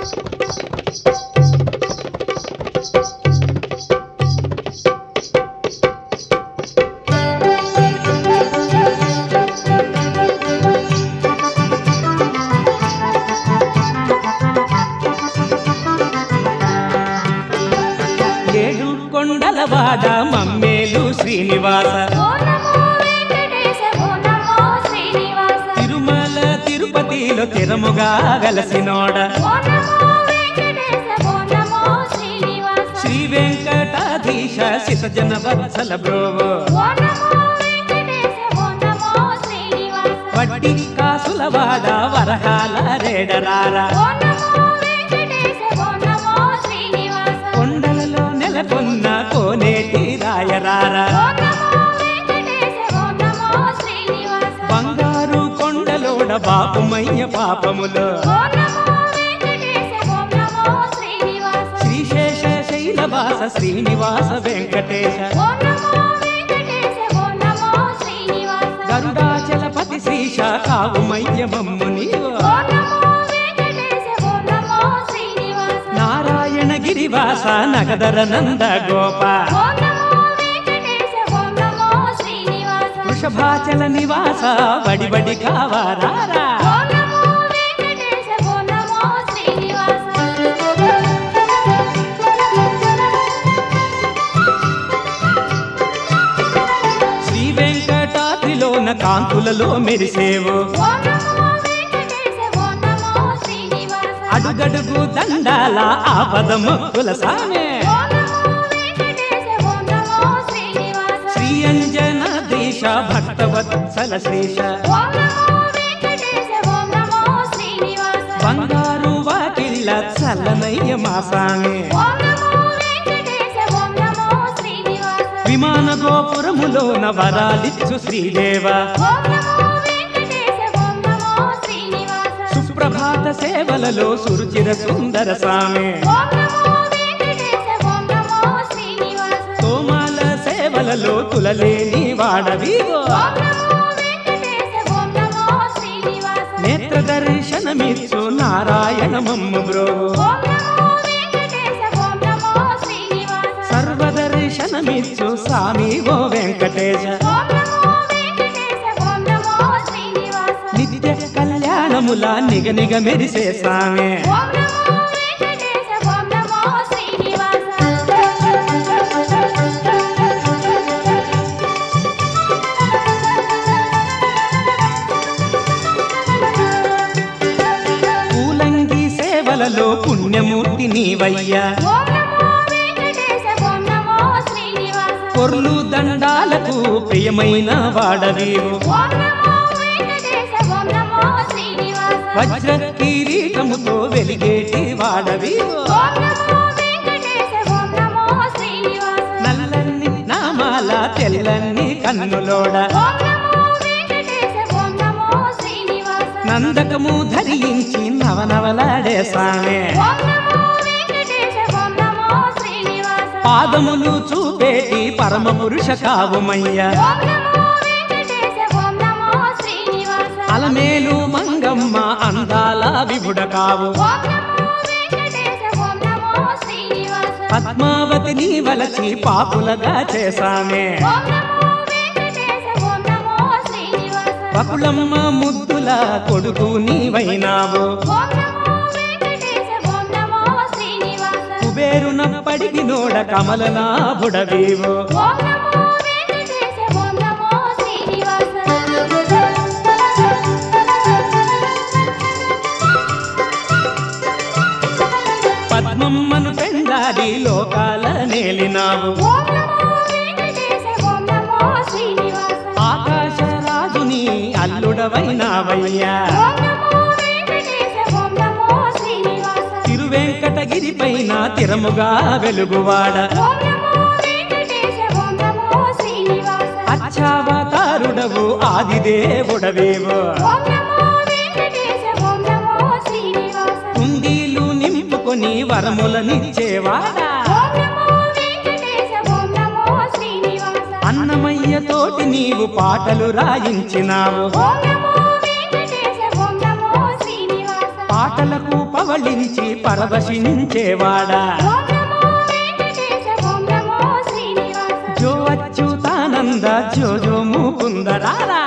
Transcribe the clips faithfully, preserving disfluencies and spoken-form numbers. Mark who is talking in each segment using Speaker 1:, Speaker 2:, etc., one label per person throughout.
Speaker 1: కొండలవాడ మమ్మేలు శ్రీనివాస తిరుమల తిరుపతిలో తిరముగా వెలసినోడ శ్రీ వెంకటాధీశ సితజన వత్సల బ్రోవో వడ్డీ కాసులవాడ వరహాల రేడరారా కొండలలో నెలకొన్న కోనేటి రాయరారా బంగారు కొండలోడ బాపుమయ్య పాపములు శ్రీశేష శైలవాస శ్రీనివాస వెంకటేశ గరుడాచలపతి శ్రీశ కావుమయ్య మమ్ముని నారాయణ గిరివాస నగదర నంద గోప వృషభాచల నివాస వడివడి కావారారా శ్రీ వెంకటాద్రిలోన కాంతులలో మెరిసేవు అడుగడుగు దండాల ఆపద మొక్కుల సామే శ్రీ అంజన దేశ భక్తవత్సల శ్రీశ బంగారు వాకిళ్ళ చల్లనయ్య మా సామే విమాన గోపురములోన వరాలిచ్చు శ్రీదేవ సుప్రభాత సేవలలో సురుచిర సుందర సామే తోమాల సేవలలో తులలేని వాడవిగో నేత్ర దర్శనమిచ్చు నారాయణ మమ్ము బ్రో సర్వదర్శనమిచ్చు స్వామి ఓ వెంకటేశ నిత్య కళ్యాణముల నిగ నిగ మెరిసే స్వామి పూలంగి సేవలలో పుణ్యమూర్తి నీవయ్యా పొర్లు దండాలకు ప్రియమైన వాడవీవు వజ్ర కిరీటముతో వెలిగేటి వాడవీవు నల్లని నామాల తెల్లని కన్నులోడ నందకము ధరించి నవనవలాడే సామే పాదములు చూపేటి పరమ పురుష కావుమయ్య అలమేలు మంగమ్మ అందాల విభుడ కావు పద్మావతి నీ వలచి పాపులగా చేసామే పకులమ్మ ముద్దుల కొడుకు నీవైనావు కుబేరున పడిగి నోడ కమలనా బుడవీవు పద్మమ్మను పెండారి లోకాల నేలినావు ఆకాశరాజుని అల్లుడవైనావయ్యా తిరువెంకటగిరి పైన తిరముగా వెలుగువాడ అచ్చావతారుడవు ఆదిదేవుడవేవో కుండీలు నింపుకొని వరములనిచ్చేవాడా అన్నమయ్య తోటి నీవు పాటలు రాయించినావు పాటలకు పవళించి పరవశించేవాడా జో అచ్యుతానంద జో జో ముకుందరారా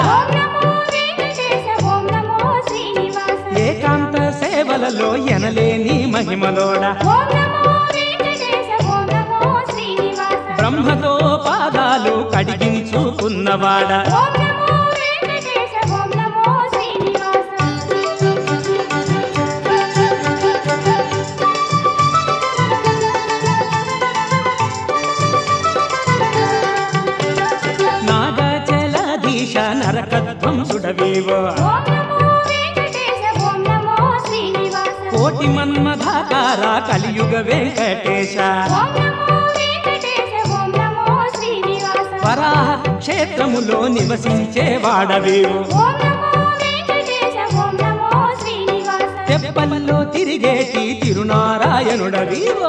Speaker 1: ఏకాంత సేవలలో ఎనలేని మహిమలోడా బ్రహ్మతో పాదాలు కడిగించుకున్నవాడా నాగచలధీశ నరకధ్వంసుడవేవో కోటి మన్మధాకార కలియుగ వెంకటేశ వరాహ క్షేత్రములో నివసించేవాడవేవు తెప్పల్లో తిరిగేటి తిరునారాయణుడవీవు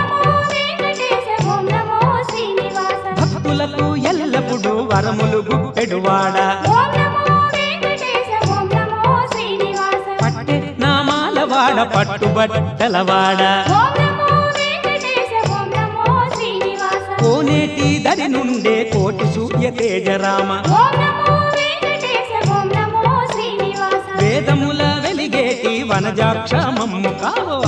Speaker 1: భక్తులకు ఎల్లప్పుడూ వరములు గుప్పెడువాడా పట్టె నామాలవాడ పట్టుబట్టలవాడ కోనేటి దరి నుండే కోటి సూర్య తేజరామ వేదముల వెలిగేటి వనజాక్ష మమ్ము కావో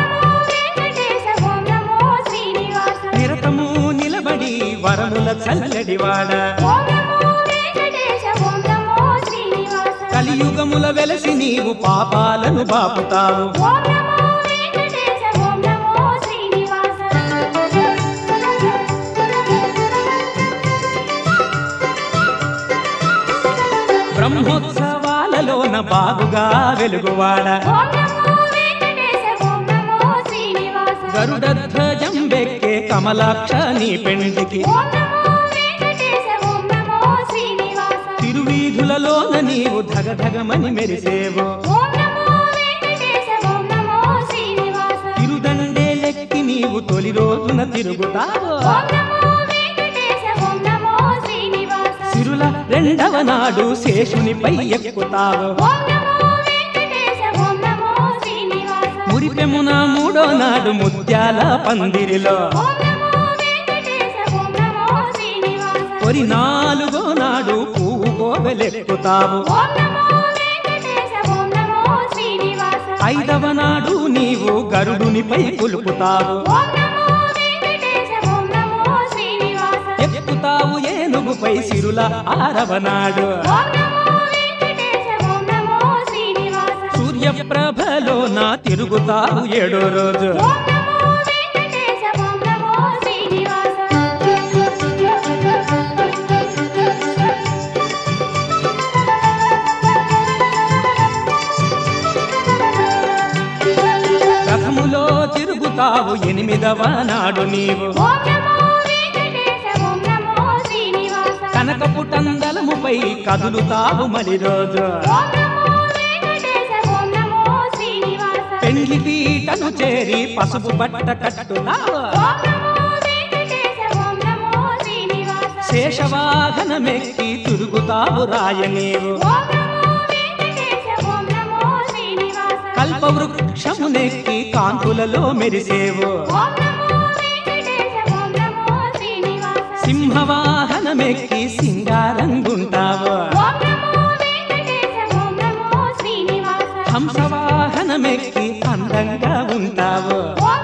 Speaker 1: నిరతము నిలబడి వరముల చల్లడివాడ కలియుగముల వెలసి నీవు పాపాలను బాపుతావు బ్రహ్మోత్సవాలలోన బాగుగా వెలుగువాడ గరుడధ్వజం వెక్కే కమలాక్ష నీ పెండికి తిరువీధులలోన నీవు ధగధగమని మెరిసేవు తిరుదండే లెక్కి నీవు తొలి రోజున తిరుగుతావు సిరుల రెండవ నాడు శేషునిపై ఎక్కుతావు మురిపెమున మూడో నాడు ముత్యాల పందిరిలో పొరి నాలుగో నాడు పువ్వు కోవెలెక్కుతావు ఐదవ నాడు నీవు గరుడునిపై కులుపుతావు ఎక్కుతావు ఏనుగుపై సిరుల ఆరవ నాడు సూర్యప్రభలో నా తిరుగుతావు ఏడో రోజు రథములో తిరుగుతావు ఎనిమిదవ నాడు నీవు కనకపు టందలముపై కదులుతావు మరి రోజు పెండ్లి పీటను చేరి పసుపు బట్ట కట్టుతావు శేషవాహనమెక్కి తిరుగుతావు రాయనీవు కల్పవృక్షమునెక్కి కాంతులలో మెరిసేవు సింహవాహనమెక్కి సింగారంగుంటావు హంసవాహనమెక్కి అందంగా ఉంటావు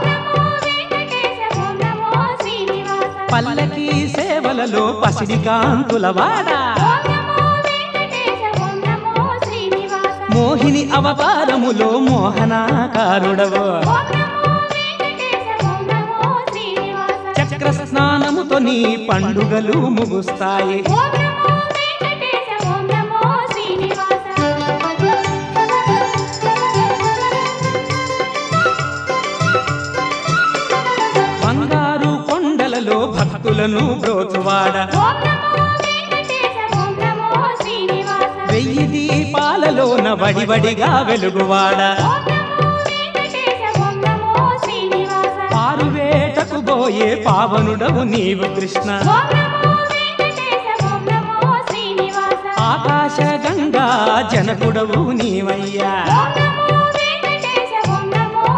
Speaker 1: పల్లకి సేవలలో పసిడి కాంతులవాడా మోహిని అవతారములో మోహనాకారుడవు చక్ర స్నానముతో నీ పండుగలు ముగుస్తాయి బంగారు కొండలలో భక్తులను బ్రోచువాడ వెయ్యి దీపాలలోన వడివడిగా వెలుగువాడ పారువేటకు పోయే పావనుడవు నీవు కృష్ణ ఆకాశ గంగా జనకుడవు నీవయ్యా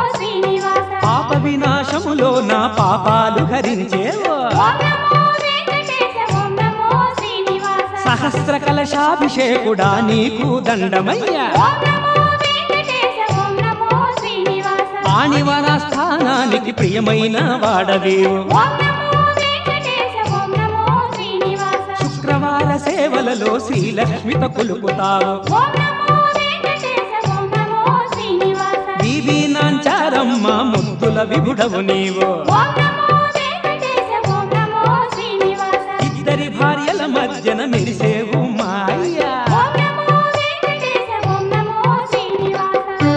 Speaker 1: పాపాలు హరించేవో
Speaker 2: ఓం నమో వెంకటేశ ఓం నమో శ్రీనివాస
Speaker 1: సహస్ర కలశాభిషేకుడా నీకు దండమయ్యా
Speaker 2: ఓం నమో వెంకటేశ ఓం నమో శ్రీనివాస
Speaker 1: ఆణివన స్థానానికి ప్రియమైన వాడవేవు
Speaker 2: ఓం నమో వెంకటేశ ఓం నమో శ్రీనివాస
Speaker 1: శుక్రవార సేవలలో శ్రీలక్ష్మిత కొలుపుతావు
Speaker 2: ఓం నమో వెంకటేశ ఓం నమో శ్రీనివాస
Speaker 1: బీబీ నాంచారమ్మ ముద్దుల విభుడవు నీవు
Speaker 2: ఓం నమో వెంకటేశ ఓం నమో శ్రీనివాస
Speaker 1: ఇద్దరి భార్యల మధ్యన మెరిసేవు మాయ్యా
Speaker 2: ఓం నమో వెంకటేశ ఓం నమో శ్రీనివాస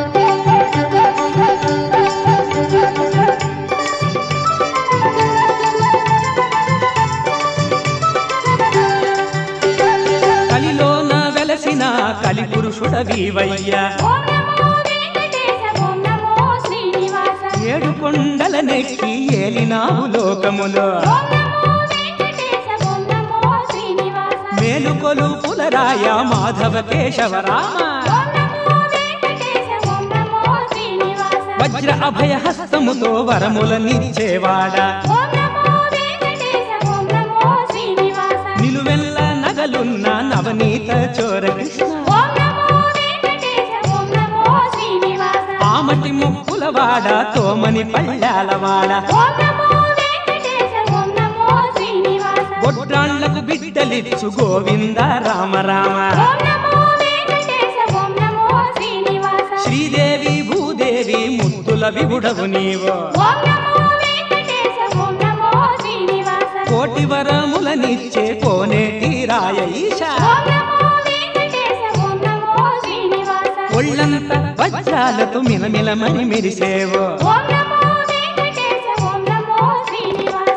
Speaker 1: కలిలోన వెలసిన కలి పురుషుడవీవయ్యా
Speaker 2: ఓం నమో వెంకటేశ ఓం నమో శ్రీనివాస
Speaker 1: ఏడు కొండల నెక్కి ఏలినావు లోకములో
Speaker 2: ఓం నమో వెంకటేశ ఓం నమో శ్రీనివాస
Speaker 1: మేలుకొలు పులరాయ మాధవ కేశవరామ
Speaker 2: ఓం నమో వెంకటేశ ఓం నమో శ్రీనివాస
Speaker 1: వజ్ర అభయ హస్తముతో వరములనిచ్చేవాడా
Speaker 2: ఓం నమో వెంకటేశ ఓం నమో శ్రీనివాస
Speaker 1: నిలువెల్ల నగలున్న నవనీత చోర కృష్ణ
Speaker 2: ఓం నమో వెంకటేశ ఓం నమో శ్రీనివాస
Speaker 1: ఆమటి ముక్కులవాడ తోమని పళ్ళాలవాడ
Speaker 2: ఓం నమో వెంకటేశ ఓం నమో శ్రీనివాస
Speaker 1: గొడ్రాళ్లకు బిడ్డలిచ్చు గోవింద రామ రామ
Speaker 2: ఓం నమో వెంకటేశ ఓం నమో శ్రీనివాస
Speaker 1: శ్రీదేవి భూదేవి ముద్దుల విభుడవు నీవు
Speaker 2: ఓం నమో వెంకటేశ ఓం నమో శ్రీనివాస
Speaker 1: కోటి వరములనిచ్చే కోనేటి రాయ ఈశ
Speaker 2: ఓం నమో వెంకటేశ ఓం నమో శ్రీనివాస
Speaker 1: ఒళ్ళంత వజ్రాలతో మిలమిలమని మెరిసేవు
Speaker 2: ఓం నమో వెంకటేశ ఓం నమో శ్రీనివాస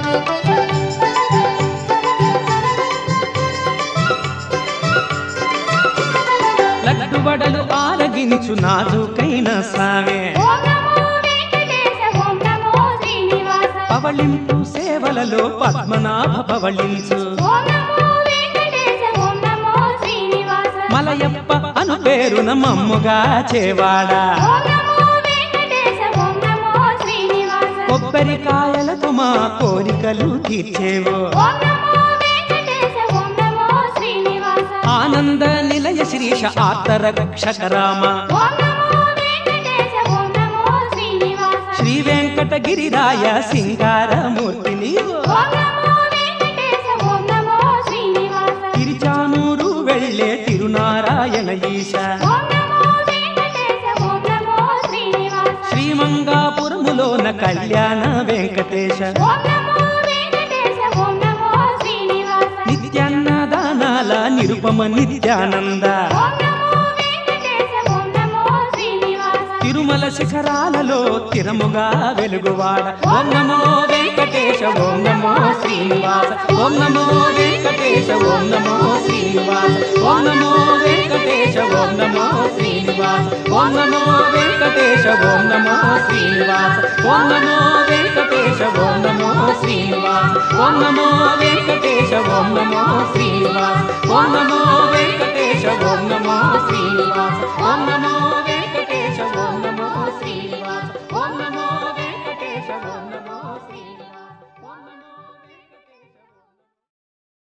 Speaker 1: లడ్డు వడలు ఆరగించు నాజుకైన సామే
Speaker 2: ఓం నమో వెంకటేశ ఓం నమో శ్రీనివాస
Speaker 1: పవళింపు సేవలలో పద్మనాభ పవళించు
Speaker 2: ఓం నమో వెంకటేశ ఓం నమో శ్రీనివాస
Speaker 1: మలయప్ప అను పేరున మమ్ముగా చేవాడా
Speaker 2: ఓం నమో వెంకటేశ ఓం నమో శ్రీనివాస
Speaker 1: కొబ్బరికాయలతో మా కోరికలు తీర్చేవు
Speaker 2: ఓం నమో వెంకటేశ ఓం నమో శ్రీనివాస
Speaker 1: ఆనంద నిలయ శ్రీష ఆర్తరక్షక రామ
Speaker 2: ఓం నమో వెంకటేశ ఓం నమో శ్రీనివాస
Speaker 1: శ్రీ వెంకటగిరిరాయ సింగారమూర్తి నీవు
Speaker 2: ఓం నమో వెంకటేశ ఓం నమో శ్రీనివాస
Speaker 1: తిరుచానూరు వెళ్ళే తిరునారాయణ ఈశ
Speaker 2: ఓం నమో వెంకటేశ ఓం నమో శ్రీనివాస
Speaker 1: శ్రీమంగాపురములోన కళ్యాణ వెంకటేశ
Speaker 2: ఓం నమో వెంకటేశ ఓం నమో శ్రీనివాస
Speaker 1: నిత్యాన్నదానాల నిరుపమ నిత్యానంద
Speaker 2: ఓం నమో వెంకటేశ ఓం నమో శ్రీనివాస
Speaker 1: తిరుమల శిఖరాలలో తిరముగా వెలుగువాడ ఓం నమో వెంకటేశ ఓం నమో శ్రీనివాస ఓం నమో వెంకటేశ ఓం నమో శ్రీనివాస ఓం నమో వెంకటేశ ఓం నమో శ్రీనివాస ఓం నమో వెంకటేశ ఓం నమో శ్రీనివాస ఓం నమో వెంకటేశ ఓం నమో శ్రీనివాస ఓం నమో వెంకటేశ ఓం నమో శ్రీనివాస ఓం నమో వెంకటేశ ఓం నమో శ్రీనివాస ఓం నమో